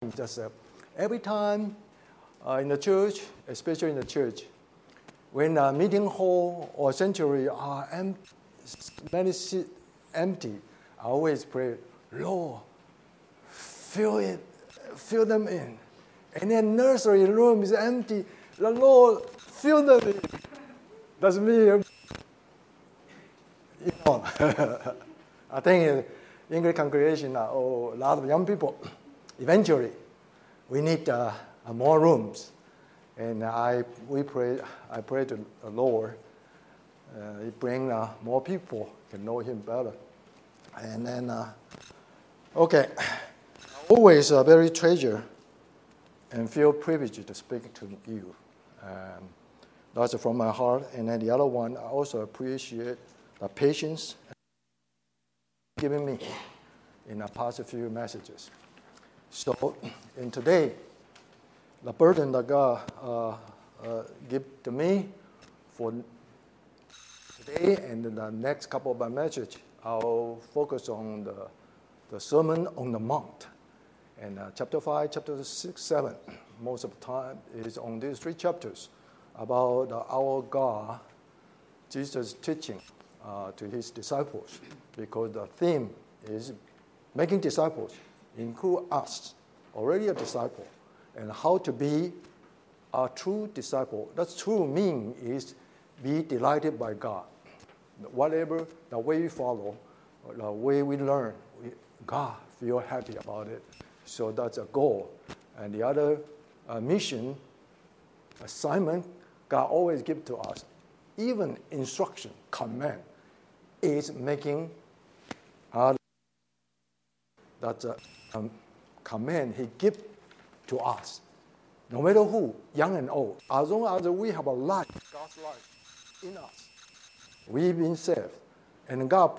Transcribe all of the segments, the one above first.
just every time in the church, especially in the church, when a meeting hall or sanctuary are many seats empty, I always pray, Lord, fill them in. And then nursery room is empty. The Lord, fill them in. That's me. I think English congregation are a lot of young people. Eventually, we need more rooms. And I pray to the Lord, He bring more people can know Him better. And then, I always very treasure and feel privileged to speak to you. That's from my heart. And then the other one, I also appreciate the patience given me in the past few messages. So, in today, the burden that God give to me for today and the next couple of my messages, I'll focus on the Sermon on the Mount. And chapter 5, chapter 6, 7, most of the time is on these three chapters about our God, Jesus' teaching to His disciples, because the theme is making disciples, include us, already a disciple, and how to be a true disciple. That's true mean is be delighted by God. Whatever the way we follow, the way we learn, God feel happy about it. So that's a goal. And the other mission, assignment, God always give to us, even instruction, command, is making that's a command He give to us. No matter who, young and old, as long as we have a life, God's life in us, we've been saved. And God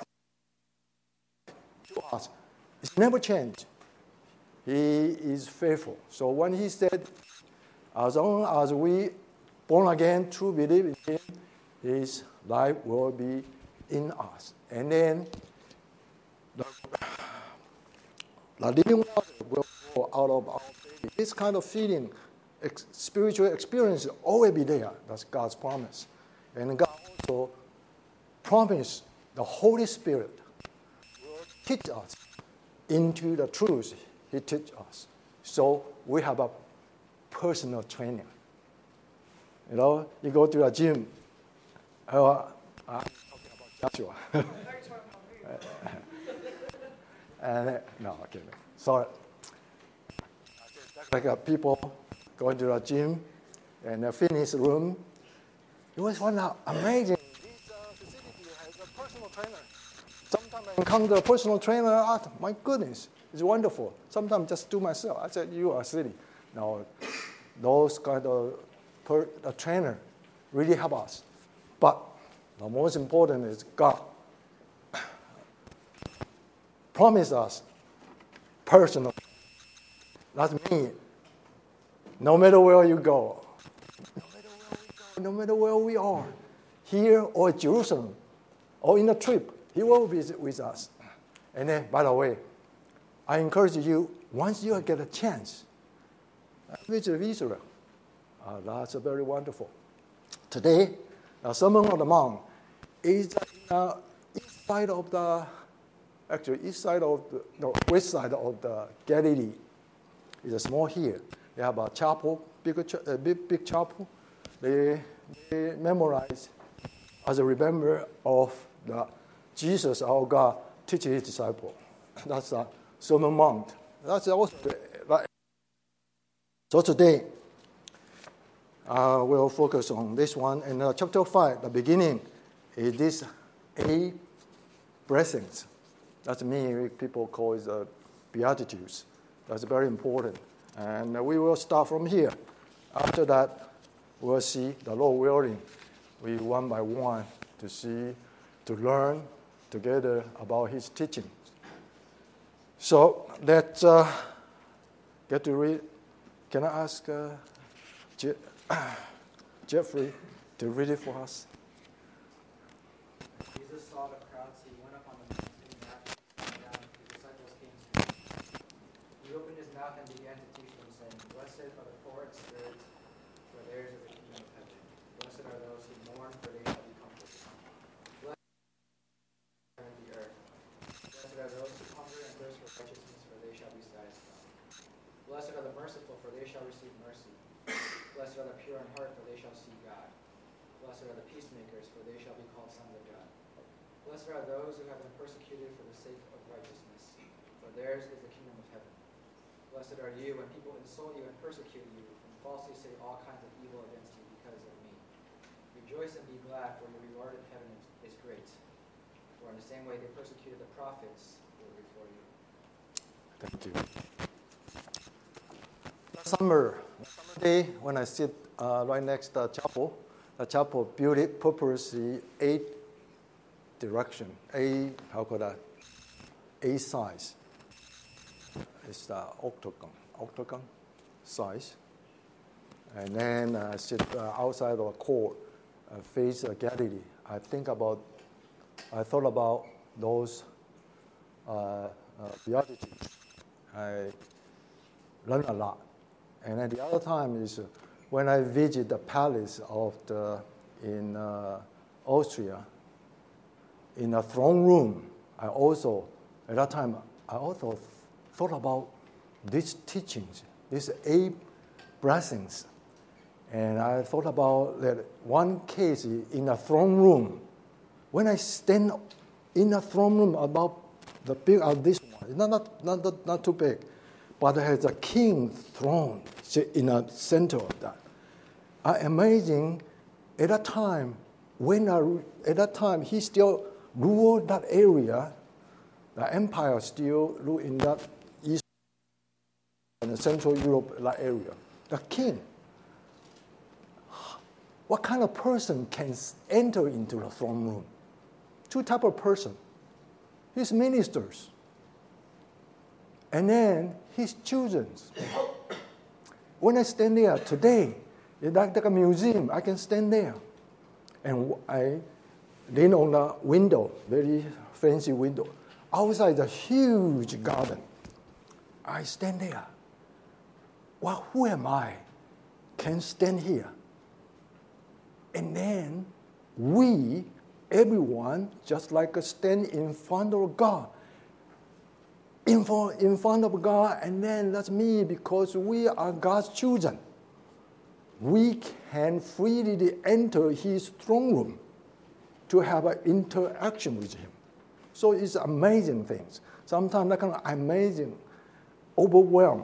to us, it's never changed. He is faithful. So when He said, as long as we born again, true believe in Him, His life will be in us. And then the living water will flow out of our belly. This kind of feeling, spiritual experience will always be there. That's God's promise. And God also promised the Holy Spirit will teach us into the truth He teaches us. So we have a personal training. You know, you go to a gym. I'm talking about Joshua. No, okay. Sorry. Like people going to the gym and fitness room. It was one amazing. This facility has a personal trainer. Sometimes I encounter a personal trainer. My goodness, it's wonderful. Sometimes just do myself. I said, you are silly. No, those kind of trainer really help us. But the most important is God promised us personal. That's me. No matter where you go, no matter where we are, here or Jerusalem, or in a trip, He will be with us. And then, by the way, I encourage you, once you get a chance, visit Israel. That's very wonderful. Today, the Sermon on the Mount is east side of the west side of the Galilee. It's a small hill. They have a chapel, big chapel. They memorize as a remember of the Jesus, our God, teaching His disciple. That's a Sermon Mount. That's also so today. We'll focus on this one. In chapter 5, the beginning is this 8 blessings. That's me, people call it Beatitudes. That's very important. And we will start from here. After that, we'll see, the Lord willing, we one by one to learn together about His teachings. So let's get to read. Can I ask Jeffrey to read it for us? Jesus saw the crowd, so He went up on the mountain and sat down. His disciples came to Him. He opened His mouth mouth and began to teach them, saying, Blessed are the poor in spirit, for theirs is the kingdom of heaven. Blessed are those who mourn, for they shall be comforted. Blessed are the earth. Blessed are those who hunger and thirst for righteousness, for they shall be satisfied. Blessed are the merciful, for they shall receive mercy. Blessed are the pure in heart, for they shall see God. Blessed are the peacemakers, for they shall be called sons of God. Blessed are those who have been persecuted for the sake of righteousness, for theirs is the kingdom of heaven. Blessed are you when people insult you and persecute you, and falsely say all kinds of evil against you because of me. Rejoice and be glad, for your reward in heaven is great. For in the same way they persecuted the prophets who were before you. Thank you. Summer day, when I sit right next to the chapel built it purposely 8 direction, A size. It's the octagon size. And then I sit outside of the court, face Galilee. I thought about those beatitudes. I learned a lot. And then the other time is when I visit the palace in Austria, in the throne room. At that time, I also thought about these teachings, these 8 blessings. And I thought about that one case in the throne room. When I stand in the throne room about the big of this one, it's not too big, but it has a king throne in the center of that. I imagine at that time, he still ruled that area, the empire still ruled in that East and Central Europe, that area. The king. What kind of person can enter into the throne room? 2 types of person. His ministers. And then his children. When I stand there today, it's like a museum. I can stand there. And I lean on the window, very fancy window. Outside is a huge garden. I stand there. Well, who am I? Can stand here. And then everyone, just like stand in front of God. In front of God, and then that's me, because we are God's children. We can freely enter his throne room to have an interaction with him. So it's amazing things. Sometimes I can imagine, overwhelmed.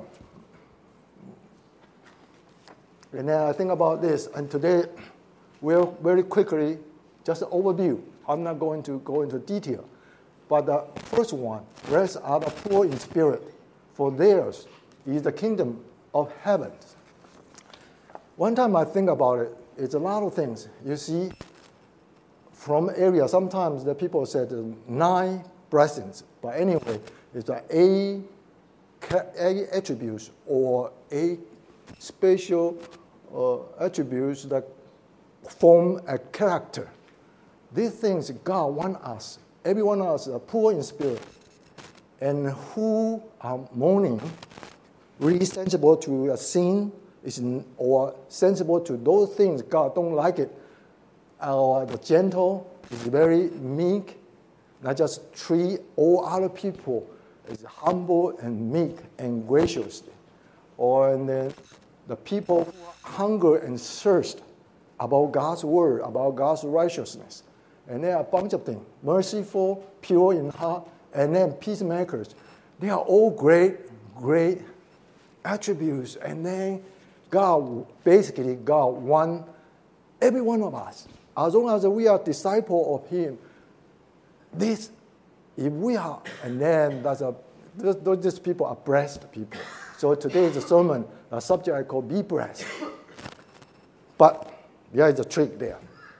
And then I think about this, and today we'll very quickly, just an overview. I'm not going to go into detail. But the first one, blessed are the poor in spirit, for theirs is the kingdom of heaven. One time I think about it, it's a lot of things. You see, from area, sometimes the people said 9 blessings. But anyway, it's a attributes or a special attributes that form a character. These things God wants us. Everyone of us are poor in spirit, and who are mourning, really sensible to a sin, or sensible to those things God don't like it. Or the gentle is very meek, not just treat all other people as humble and meek and gracious. Or and then the people who hunger and thirst about God's word, about God's righteousness. And there are a bunch of things. Merciful, pure in heart, and then peacemakers. They are all great attributes. And then God wants every one of us, as long as we are disciple of him, if we are, and then these people are blessed people. So today's sermon, the subject I call Be Blessed. But there is a trick there.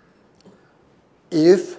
If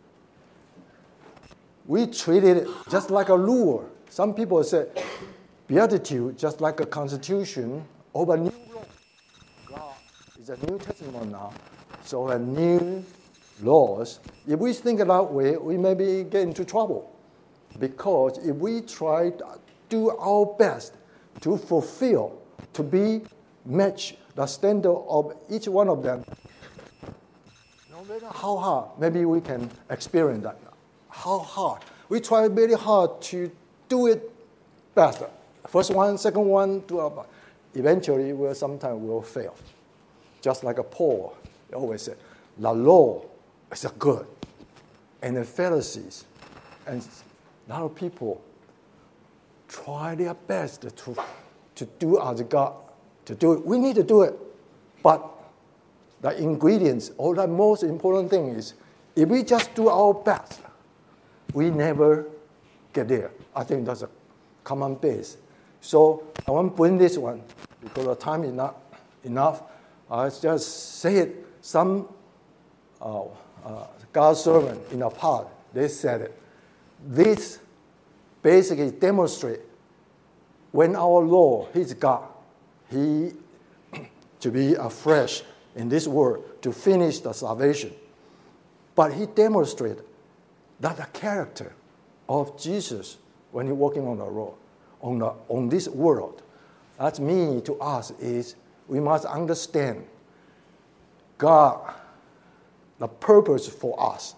we treat it just like a rule, some people say beatitude just like a constitution of a new law. God is a New Testament now, so a new laws. If we think that way, we maybe get into trouble, because if we try to do our best to fulfill, to be match the standard of each one of them. No matter how hard, maybe we can experience that. How hard. We try very hard to do it better. First one, second one, eventually sometimes we'll fail. Just like Paul always said, the law is good. And the Pharisees and a lot of people try their best to do as God to do it. We need to do it. But the ingredients, or the most important thing is, if we just do our best, we never get there. I think that's a common base. So I won't bring this one because the time is not enough. I just say it. Some God's servant in the past, they said it. This basically demonstrates when our Lord, He's God, He to be afresh in this world to finish the salvation. But He demonstrated that the character of Jesus when He's walking on the road, on this world, that means to us is we must understand God, the purpose for us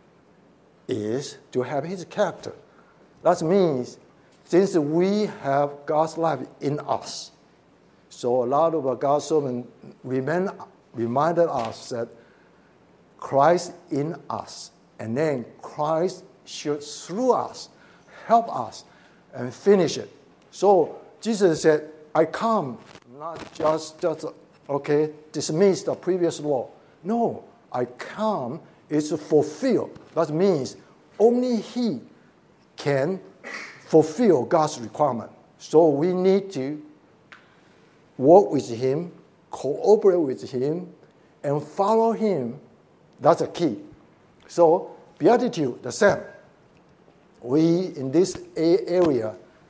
is to have His character. That means since we have God's life in us, so a lot of God's servants reminded us that Christ in us, and then Christ should through us help us and finish it. So Jesus said, I come not just dismiss the previous law. No, I come is to fulfill. That means only He can fulfill God's requirement. So we need to work with Him, cooperate with Him, and follow Him. That's the key. So beatitude, the same. We, in this area,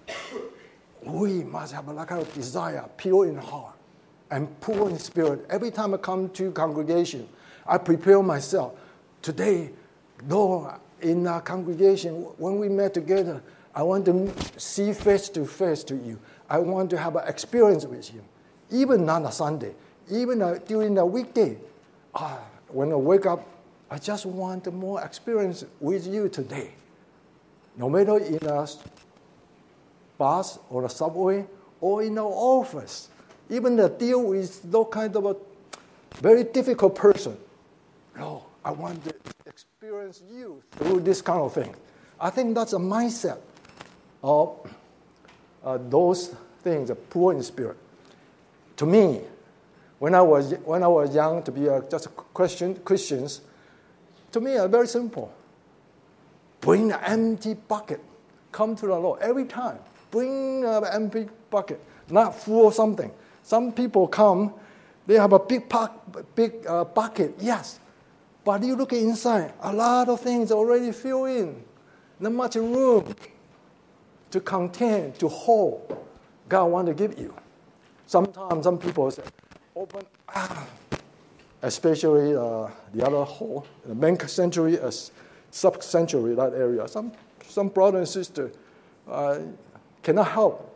we must have a kind of desire, pure in heart and poor in spirit. Every time I come to congregation, I prepare myself. Today, though in our congregation, when we met together, I want to see face to face to you. I want to have an experience with you. Even on a Sunday, even during the weekday. When I wake up, I just want more experience with you today. No matter in a bus or a subway or in our office, even to deal with those kind of a very difficult person. No, I want to experience you through this kind of thing. I think that's a mindset of those things, poor in spirit. To me, when I was young, to be just Christians, to me, are very simple. Bring an empty bucket. Come to the Lord every time. Bring an empty bucket, not full of something. Some people come, they have a big bucket, yes. But you look inside, a lot of things already filled in. Not much room to contain, to hold. God wants to give you. Sometimes some people say, open, especially the other hall, the main sanctuary, sub-sanctuary, that area. Some brother and sister cannot help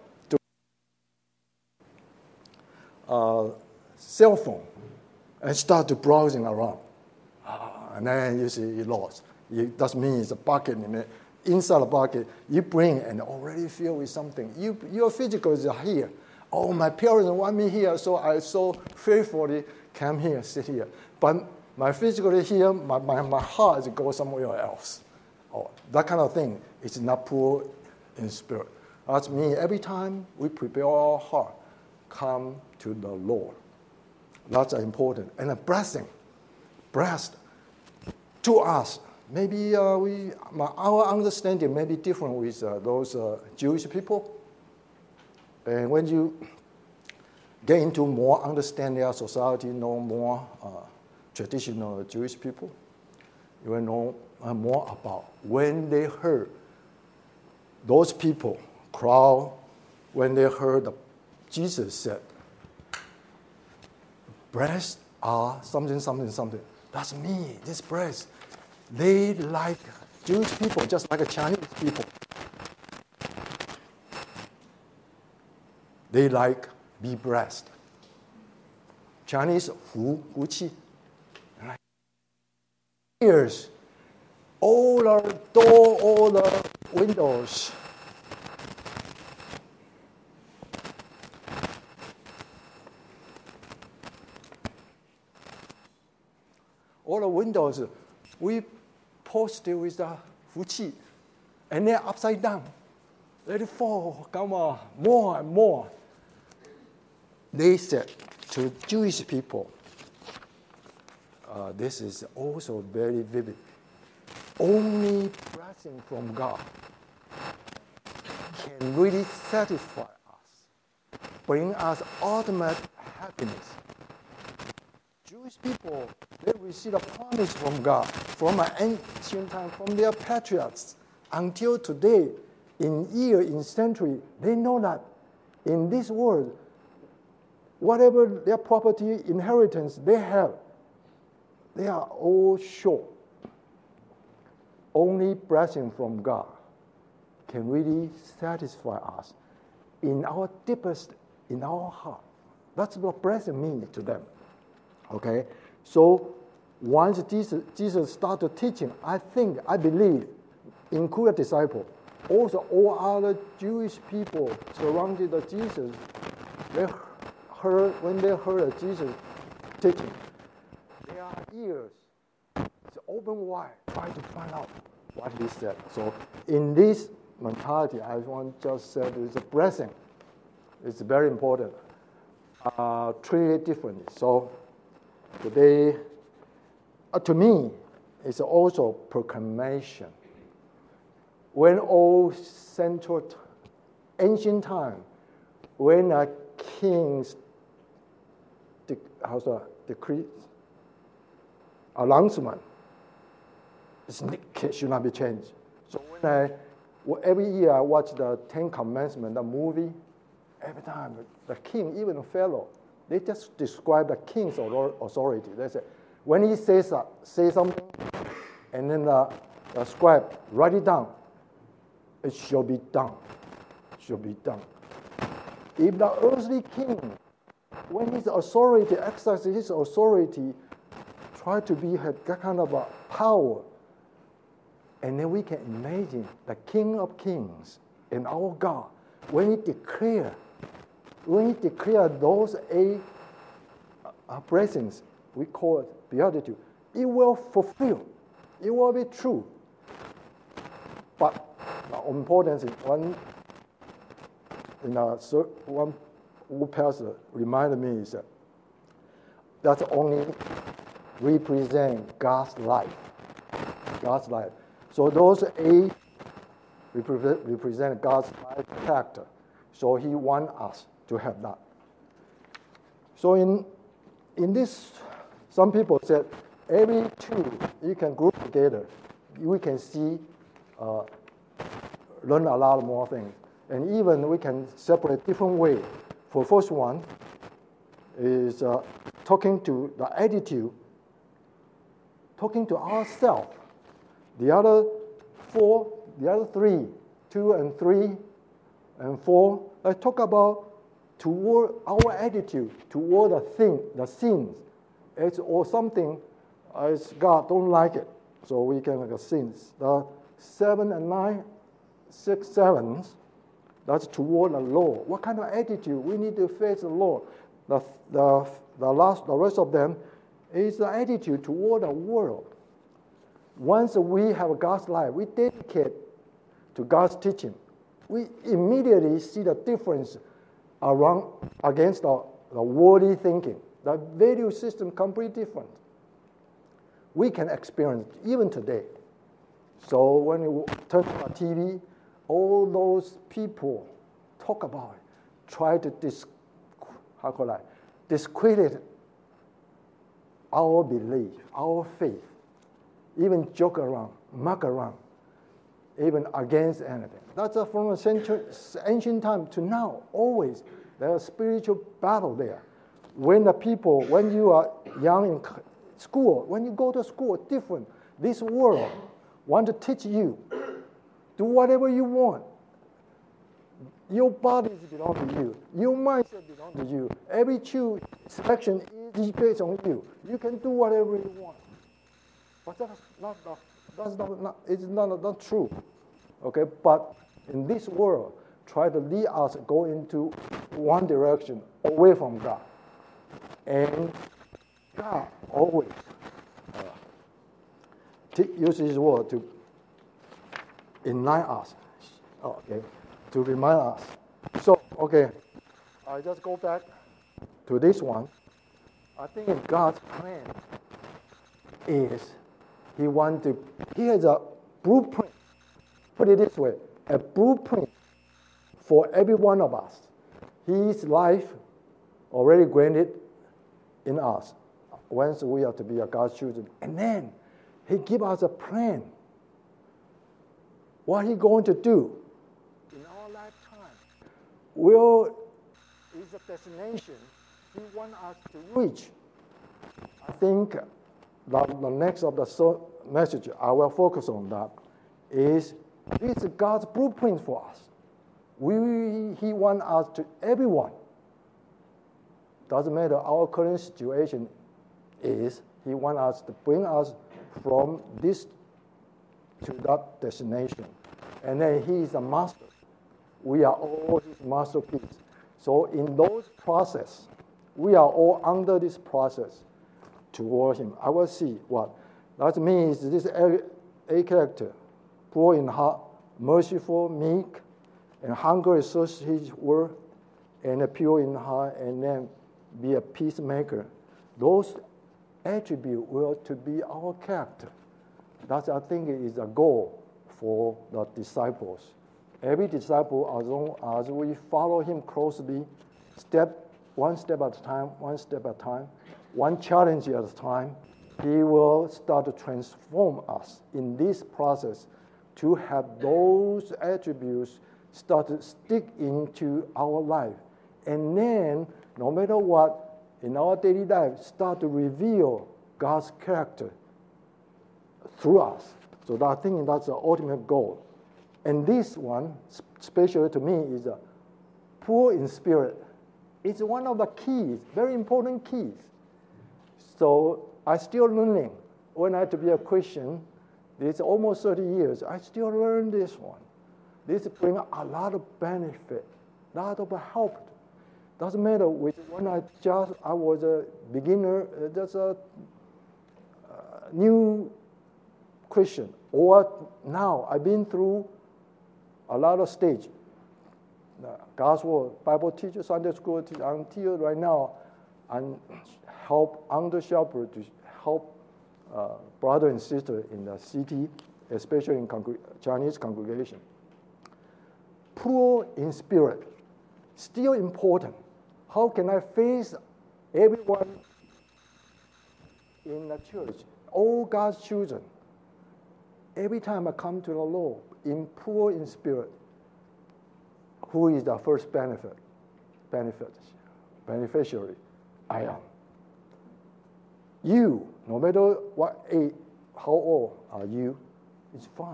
to cell phone and start to browsing around. And then you see you lost. That means a bucket inside the bucket you bring and already filled with something. Your physical is here. Oh, my parents want me here, so I so faithfully come here, sit here. But my physical here, my heart goes somewhere else. Oh, that kind of thing is not poor in spirit. That's me. Every time we prepare our heart, come to the Lord. That's important. And a blessing, blessed to us. Maybe our understanding may be different with those Jewish people. And when you get into more understanding our society, know more traditional Jewish people, you will know more about when they heard those people, crowd, when they heard Jesus said, breasts are something, something, something. That's me, this breast. They like Jewish people, just like Chinese people. they like be blessed. Chinese 福气. Here's all the door, all the windows. All the windows, we posted with the 福气, and they're upside down. Let it fall, come on, more and more. They said to Jewish people, this is also very vivid. Only blessing from God can really satisfy us, bring us ultimate happiness. Jewish people, they receive a promise from God, from an ancient time, from their patriarchs. Until today, in century, they know that in this world, whatever their property, inheritance they have, they are all sure. Only blessing from God can really satisfy us in our deepest, in our heart. That's what blessing means to them. Okay? So once Jesus started teaching, I believe, including disciples, also all other Jewish people surrounded Jesus, when they heard Jesus teaching, their ears open wide, trying to find out what he said. So in this mentality, I want to just say it's a blessing. It's very important. Treat it differently. So today, to me, it's also proclamation. When old central ancient time, when a king's decree announcement, it should not be changed. So every year I watch the Ten Commandments, the movie, every time the king, even the Pharaoh, they just describe the king's authority. They say, when he says something, and then the scribe write it down, it shall be done. It shall be done. If the earthly king, when his authority, exercises his authority, try to have that kind of a power, and then we can imagine the King of Kings and our God, when he declare those eight blessings, we call it beatitude, it will fulfill. It will be true. But the importance is one pastor reminded me is that that's only represent God's life. God's life. So those eight represent God's life character. So he wants us to have that. So in this, some people said every two you can group together, we can see, learn a lot more things. And even we can separate different ways. For first one is talking to the attitude, talking to ourselves. The other three, 2 and 3 and 4, I talk about toward our attitude toward the sins. It's or something as God don't like it, so we can make a sins. The 7 and 9, 6, 7, that's toward the law. What kind of attitude we need to face the law? The rest of them is the attitude toward the world. Once we have God's life, we dedicate to God's teaching. We immediately see the difference against the worldly thinking. The value system completely different. We can experience it even today. So when you turn on TV, all those people talk about it, try to discredit our belief, our faith, even joke around, mock around, even against anything. That's from ancient time to now, always. There's a spiritual battle there. When you are young in school, when you go to school, different. This world want to teach you, do whatever you want. Your bodies belong to you. Your mindset belongs to you. Every choose selection is based on you. You can do whatever you want. But it's not true. Okay, but in this world, try to lead us go into one direction, away from God. And God always uses His word to enlighten us, okay, to remind us. So, okay, I just go back to this one. I think God's plan is He has a blueprint. Put it this way, a blueprint for every one of us. His life already granted in us once we are to be God's children. And then He gives us a plan. What He's going to do in our lifetime is a destination He wants us to reach. I think the next of the message I will focus on that is this is God's blueprint for us. He wants us to everyone. Doesn't matter our current situation is, He wants us to bring us from this to that destination. And then He is a master. We are all His masterpiece. So in those process, we are all under this process toward Him. I will see what. That means this A character, poor in heart, merciful, meek, and hunger search His word, and pure in heart, and then be a peacemaker. Those attributes will to be our character. That I think is a goal for the disciples. Every disciple, as long as we follow Him closely, one step at a time, one challenge at a time, He will start to transform us in this process to have those attributes start to stick into our life. And then, no matter what, in our daily life, start to reveal God's character through us. So I think that's the ultimate goal. And this one, especially to me, is poor in spirit. It's one of the keys, very important keys. So I'm still learning. When I had to be a Christian, it's almost 30 years, I still learn this one. This brings a lot of benefit, a lot of help. Doesn't matter when I was a beginner, just a new Christian, or now I've been through a lot of stage. God's word, Bible teacher, Sunday school teacher, until right now, I'm help under shepherd to help brother and sister in the city, especially in Chinese congregation. Poor in spirit, still important. How can I face everyone in the church, all God's children? Every time I come to the Lord, in poor in spirit, who is the first beneficiary? I am. You, no matter what age, how old are you, it's fine.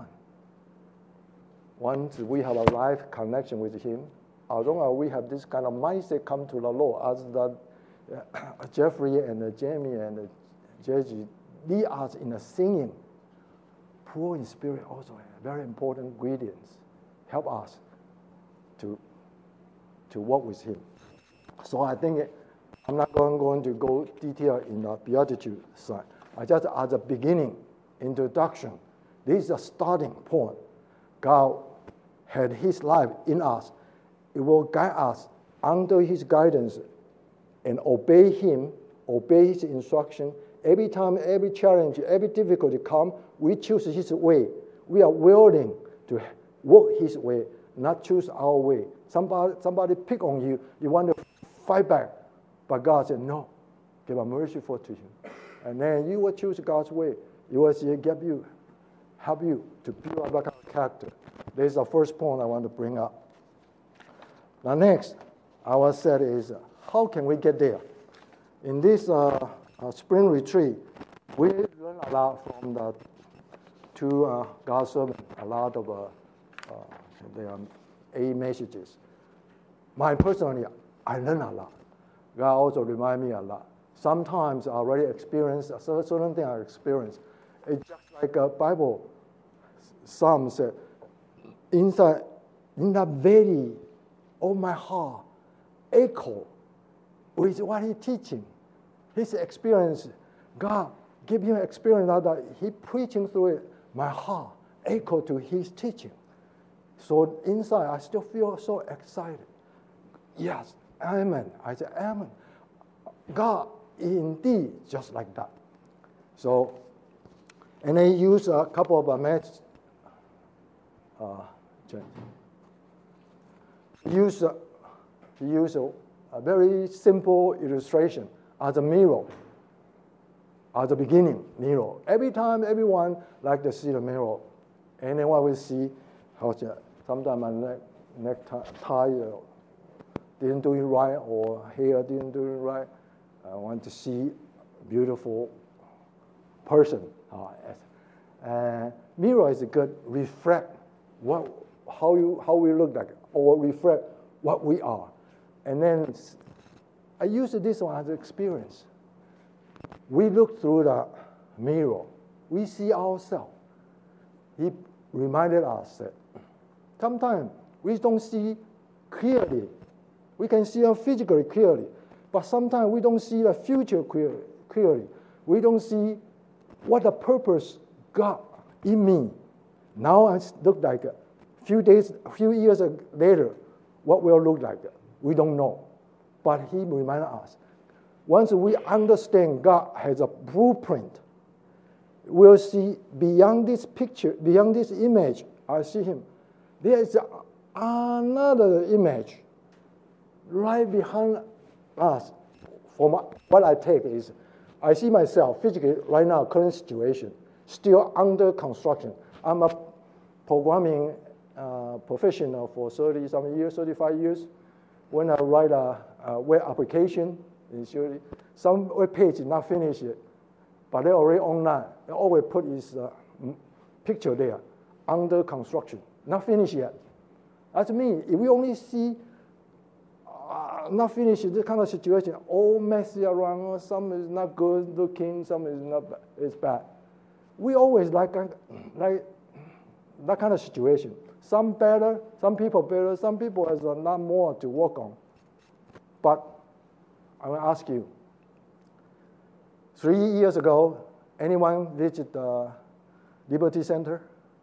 Once we have a life connection with Him, as long as we have this kind of mindset come to the Lord, as that Jeffrey and Jamie and Jeji lead us in the singing, poor in spirit also very important ingredients, help us to work with Him. So I think I'm not going to go detail in the Beatitude side. I just as a beginning, introduction, this is a starting point. God had His life in us. It will guide us under His guidance and obey Him, obey His instruction. Every time, every challenge, every difficulty come, we choose His way. We are willing to walk His way, not choose our way. Somebody pick on you, you want to fight back. But God said, no, give a merciful to him. And then you will choose God's way. You will see, help you to build up that kind of character. This is the first point I want to bring up. Now next, I will say is, how can we get there? In this spring retreat, we learn a lot from the two God's servants, a lot of their 8 messages. personally, I learn a lot. God also remind me a lot. Sometimes I already experience a certain thing I experience. It's just like a Bible. Psalm said, inside, in that valley of my heart, echo with what he's teaching. His experience, God give him experience that he preaching through it. My heart echo to his teaching. So inside, I still feel so excited. Yes, amen. I said, amen. God indeed just like that. So, and I use a couple of matches. Use a very simple illustration as a mirror. At the beginning, mirror. Every time, everyone like to see the mirror. Anyone will see how sometimes my necktie didn't do it right, or hair didn't do it right. I want to see a beautiful person. Mirror is a good reflect how we look like, or reflect what we are. And then I use this one as an experience. We look through the mirror. We see ourselves. He reminded us that sometimes we don't see clearly. We can see physically clearly, but sometimes we don't see the future clearly. We don't see what the purpose God in me. Now I look like a few years later, what will look like. We don't know. But he reminded us. Once we understand God has a blueprint, we'll see beyond this picture, beyond this image, I see him. There is another image right behind us. From what I take is, I see myself physically right now, current situation, still under construction. I'm a programming professional for 30-something years, 35 years. When I write a web application, some web page is not finished yet, but they're already online. They always put his picture there, under construction, not finished yet. That's me. If we only see not finished, this kind of situation, all messy around, some is not good looking, some is not, it's bad. We always like that kind of situation. Some better, some people has a lot more to work on. But I will ask you, 3 years ago, anyone visit the Liberty Center?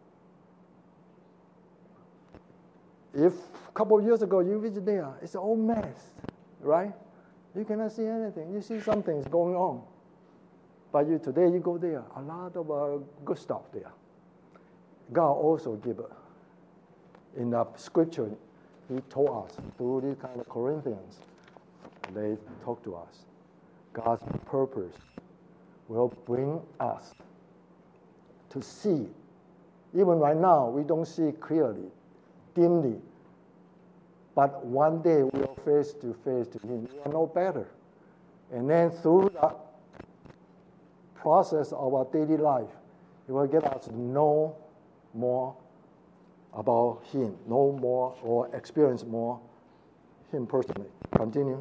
If a couple of years ago you visit there, it's all mess, right? You cannot see anything. You see something is going on. But today you go there, a lot of good stuff there. God also give it. In the scripture, he told us through this kind of Corinthians, they talk to us. God's purpose will bring us to see. Even right now, we don't see clearly, dimly. But one day we'll face to face to him. We will know better. And then through the process of our daily life, it will get us to know more about him, know more or experience more him personally. Continue.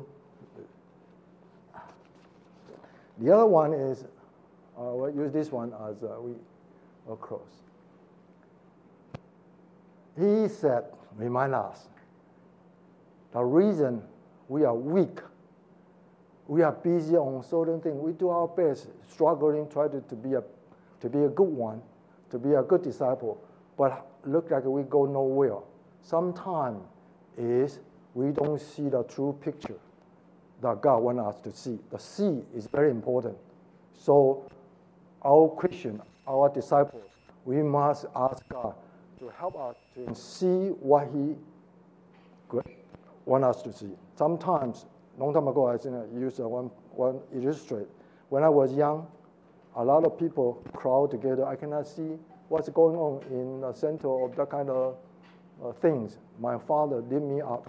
The other one is, we'll use this one as we will close. He said, remind us, the reason we are weak, we are busy on certain things, we do our best, struggling, try to be a good one, to be a good disciple, but look like we go nowhere. Sometimes is we don't see the true picture that God wants us to see. The see is very important. So our Christian, our disciples, we must ask God to help us to see what he wants us to see. Sometimes, long time ago, I used one illustrate. When I was young, a lot of people crowd together. I cannot see what's going on in the center of that kind of things. My father lifted me up,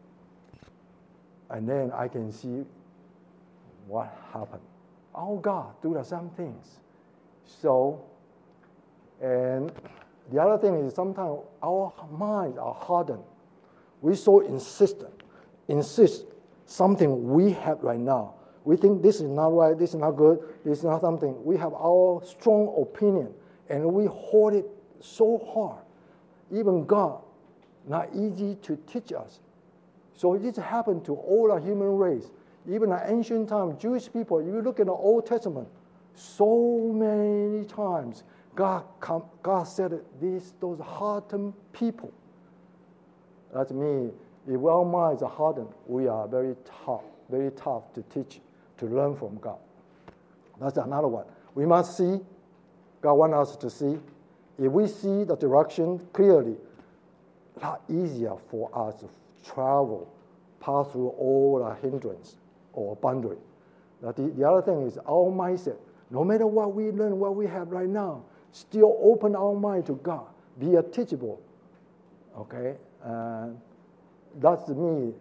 and then I can see what happened. Our God do the same things. So, and the other thing is sometimes our minds are hardened. We're so insistent. insist something we have right now. We think this is not right, this is not good, this is not something. We have our strong opinion, and we hold it so hard. Even God, not easy to teach us. So this happened to all the human race. Even in ancient times, Jewish people, if you look at the Old Testament, so many times God said those hardened people. That's me. If our minds are hardened, we are very tough to teach, to learn from God. That's another one. We must see. God wants us to see. If we see the direction clearly, a lot easier for us to travel, pass through all the hindrance or boundary. The other thing is our mindset. No matter what we learn, what we have right now, still open our mind to God. Be a teachable. Okay? That's me.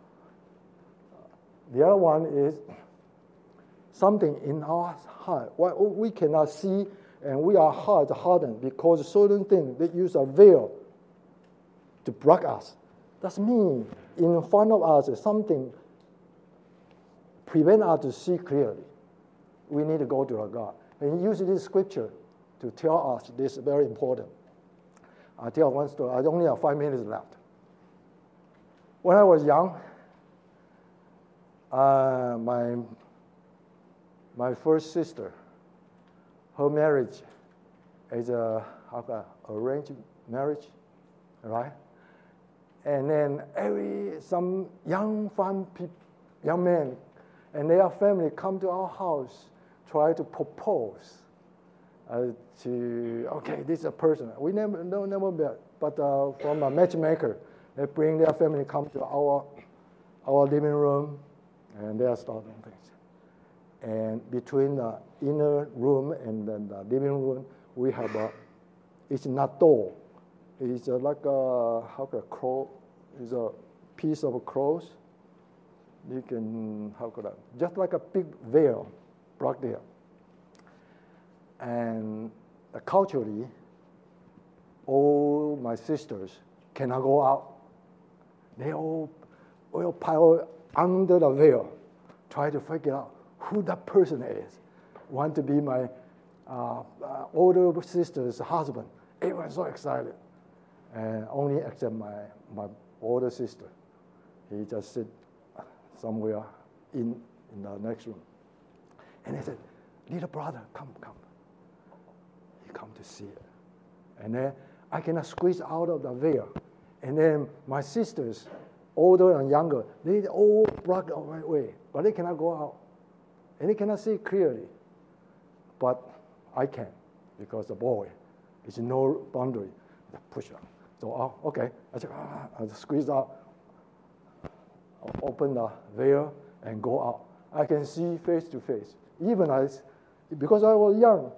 The other one is something in our heart. What we cannot see, and we are hardened because certain things, they use a veil to block us. That's me. In front of us, something prevent us to see clearly. We need to go to our God. And he uses this scripture to tell us this is very important. I'll tell one story. I only have 5 minutes left. When I was young, my first sister, her marriage is a arranged marriage, right? And then some young men and their family come to our house, try to propose this is a person. We never met, but from a matchmaker, they bring their family, come to our living room, and they are starting things. And between the inner room and then the living room, we have it's not door. It's like a crow. It's a piece of cloth. You can, just like a big veil blocked there. And culturally, all my sisters cannot go out. They all pile under the veil, try to figure out who that person is. Want to be my older sister's husband. Everyone's so excited. And only except my older sister. He just sit somewhere in the next room. And he said, little brother, come. He come to see it. And then I cannot squeeze out of the veil. And then my sisters, older and younger, they all block away, but they cannot go out. And they cannot see clearly. But I can, because the boy is no boundary. I push up. So, okay. I squeeze out, open the veil, and go out. I can see face to face. Even because I was young,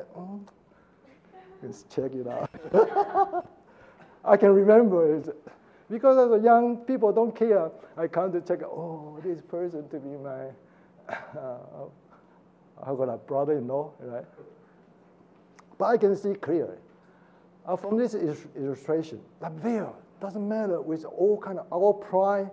let's check it out. I can remember it. Because as a young, people don't care. I come to check, this person to be my, brother-in-law, right? But I can see clearly. From this illustration, the veil doesn't matter with all kind of our pride,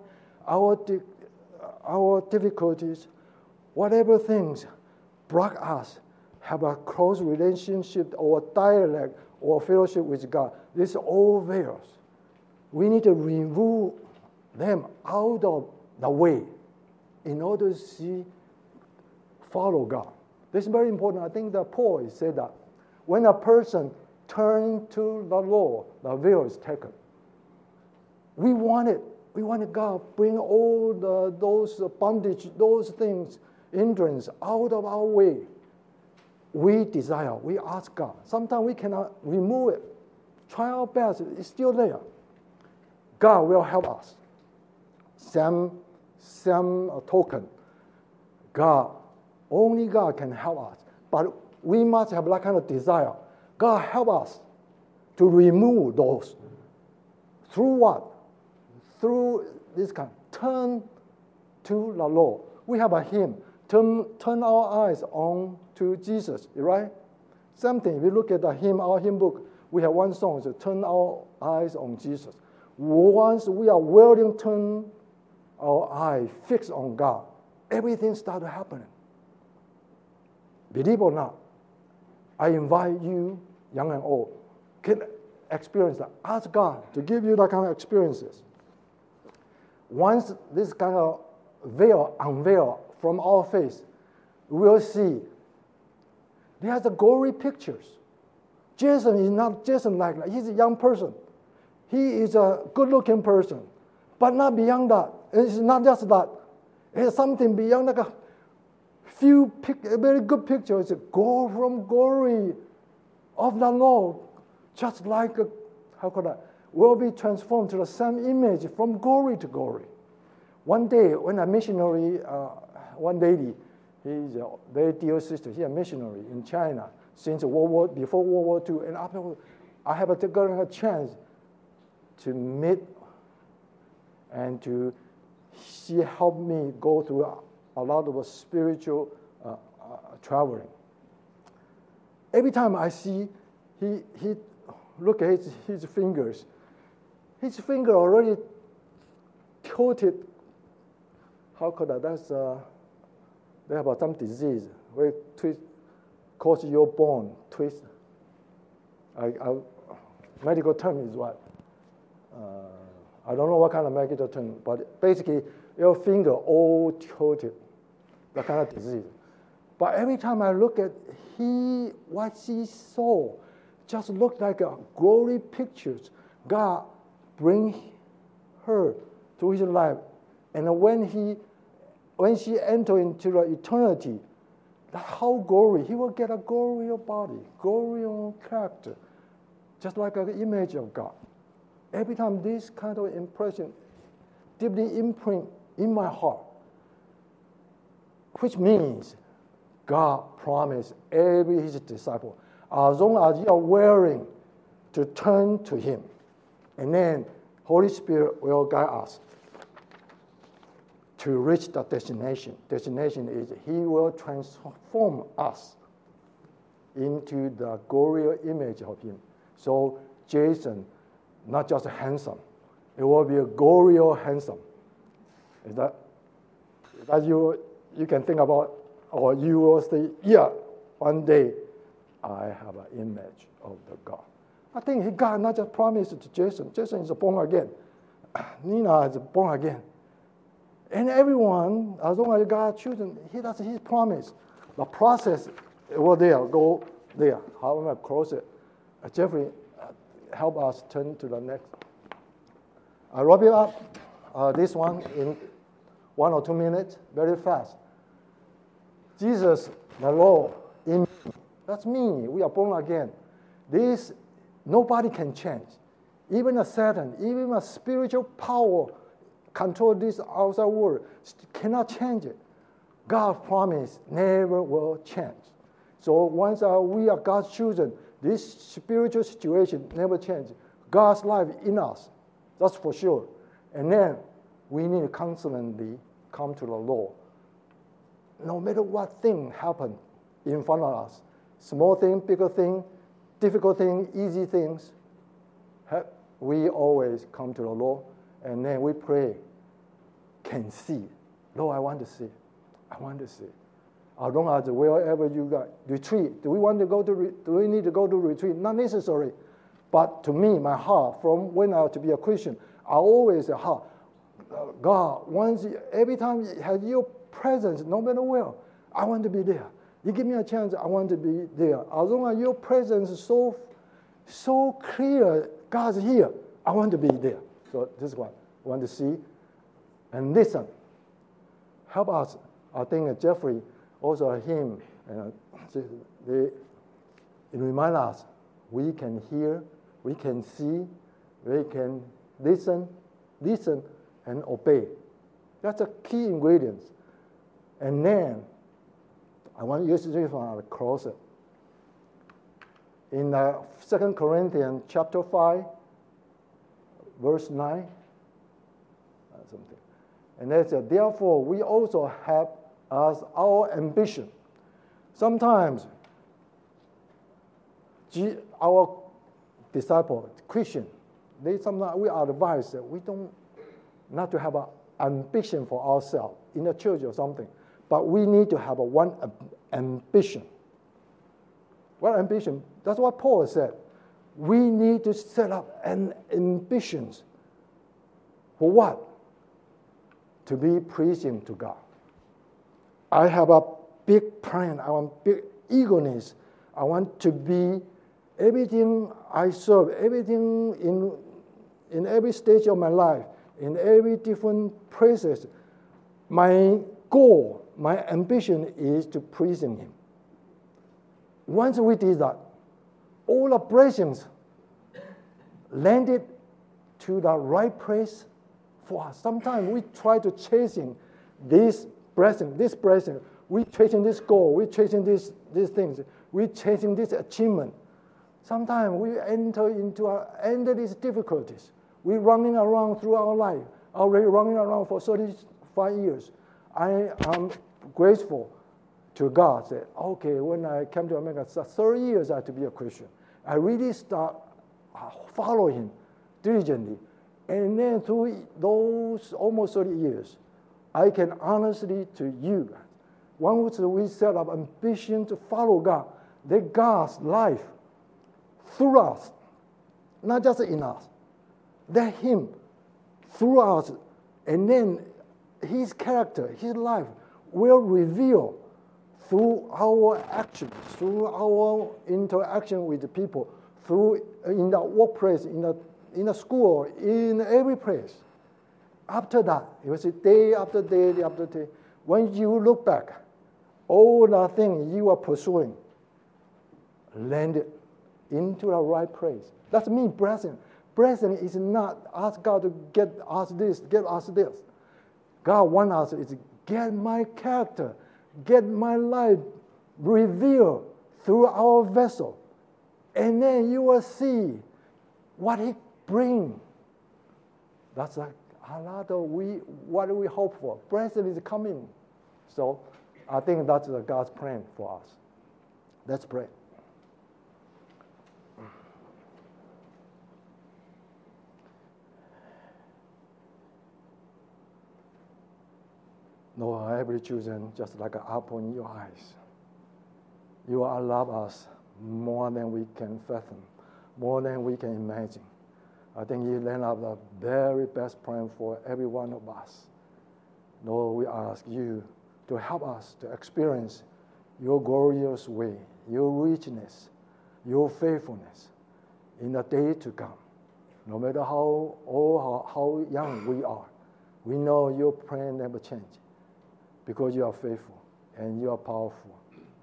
our difficulties, whatever things block us, have a close relationship or dialect or fellowship with God. These are all veils. We need to remove them out of the way in order to follow God. This is very important. I think that Paul said that when a person turns to the Lord, the veil is taken. We wanted God bring all those bondage, those things, hindrance out of our way. We desire, we ask God. Sometimes we cannot remove it. Try our best, it's still there. God will help us. Same token. Only God can help us. But we must have that kind of desire. God help us to remove those. Through what? Through this kind. Turn to the Lord. We have a hymn. Turn our eyes on to Jesus, right? Something. If you look at the hymn, our hymn book, we have one song, so turn our eyes on Jesus. Once we are willing to turn our eye fixed on God, everything started happening. Believe or not, I invite you, young and old, can experience that. Ask God to give you that kind of experiences. Once this kind of veil unveiled from our face, we will see there's the gory pictures. Jason is not Jason like that. He's a young person. He is a good-looking person. But not beyond that. It's not just that. It's something beyond like a few very good pictures. Go from glory of the Lord, just like will be transformed to the same image from glory to glory. One day, when a missionary, one lady, he's a very dear sister. She's a missionary in China since before World War II, and after I have gotten a chance to meet and she helped me go through a lot of spiritual traveling. Every time I see he look at his fingers. His finger already tilted. How could I? They have some disease where twist cause your bone twist. Medical term is what? I don't know what kind of medical term, but basically your finger all tilted, that kind of disease. But every time I look at what she saw, just looked like a glory pictures. God bring her to his life, and when she enter into the eternity, how glory, he will get a glorious body, glorious character, just like an image of God. Every time this kind of impression deeply imprint in my heart, which means God promised every his disciple, as long as you are willing to turn to him, and then Holy Spirit will guide us to reach the destination. Destination is he will transform us into the glorious image of him. So Jason, not just handsome, it will be a glorious handsome. Is that you can think about, or you will say, yeah, one day I have an image of the God. I think God not just promised to Jason. Jason is born again. Nina is born again. And everyone, as long as God chosen, that's his promise. The process will go there. However, close it. Jeffrey, help us turn to the next. I wrap it up, this one in 1 or 2 minutes, very fast. Jesus, the Lord, in me. That's me. We are born again. This, nobody can change. Even a Satan, even a spiritual power control this outside world, cannot change it. God's promise never will change. So once we are God's children, this spiritual situation never changes. God's life in us, that's for sure. And then we need to constantly come to the Lord. No matter what thing happens in front of us, small thing, bigger thing, difficult thing, easy things, we always come to the Lord, and then we pray, can see. Lord, I want to see. I want to see. As long as wherever you got retreat, do we need to go to retreat? Not necessary. But to me, my heart, from when I was to be a Christian, I always say, God, every time you have your presence, no matter where, I want to be there. You give me a chance, I want to be there. As long as your presence is so clear, God's here, I want to be there. So this one, I want to see and listen. Help us. I think Jeffrey, also him, they remind us we can hear, we can see, we can listen and obey. That's a key ingredient. And then I want to use this one closer. In 2 Corinthians chapter 5, verse 9, something. And they said, therefore, we also have as our ambition. Sometimes our disciple, Christian, sometimes we advise that we don't not to have ambition for ourselves in the church or something, but we need to have one ambition. What ambition? That's what Paul said. We need to set up an ambition. For what? To be pleasing to God. I have a big plan. I want big eagerness. I want to be everything I serve, everything in every stage of my life, in every different places. My goal, my ambition is to please Him. Once we did that, all the blessings landed to the right place for us. Sometimes we try to chasing this blessing. We chasing this goal. We chasing these things. We chasing this achievement. Sometimes we enter into endless difficulties. We're running around through our life, already running around for 35 years. I am grateful to God that, okay, when I came to America, 30 years I had to be a Christian. I really start following Him diligently. And then through those almost 30 years, I can honestly to you, once we set up ambition to follow God, that God's life through us, not just in us, that Him through us, and then His character, His life will reveal through our actions, through our interaction with the people, through in the workplace, in the school, in every place. After that, it was day after day, day after day. When you look back, all the things you are pursuing landed into the right place. That's mean blessing. Blessing is not ask God to get us this, get us this. God wants us to get my character, get my life revealed through our vessel. And then you will see what He brings. That's a lot of what we hope for. Blessing is coming. So I think that's God's plan for us. Let's pray. Lord, every children just like an apple in your eyes. You love us more than we can fathom, more than we can imagine. I think you laid out the very best plan for every one of us. Lord, we ask you to help us to experience your glorious way, your richness, your faithfulness in the day to come. No matter how old, how young we are, we know your plan never changes because you are faithful and you are powerful.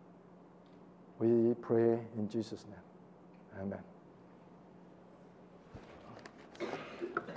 We pray in Jesus' name. Amen.